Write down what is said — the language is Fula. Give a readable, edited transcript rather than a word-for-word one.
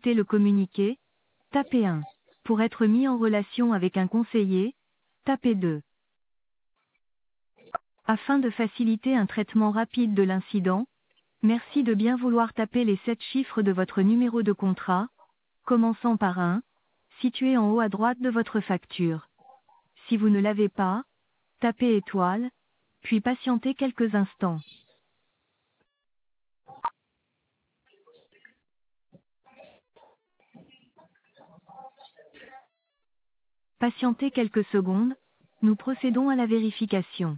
consulter le communiqué, tapez 1. Pour être mis en relation avec un conseiller, tapez 2. Afin de faciliter un traitement rapide de l'incident, merci de bien vouloir taper les 7 chiffres de votre numéro de contrat, commençant par 1, situé en haut à droite de votre facture. Si vous ne l'avez pas, tapez étoile, puis patientez quelques instants. Patientez quelques secondes, nous procédons à la vérification.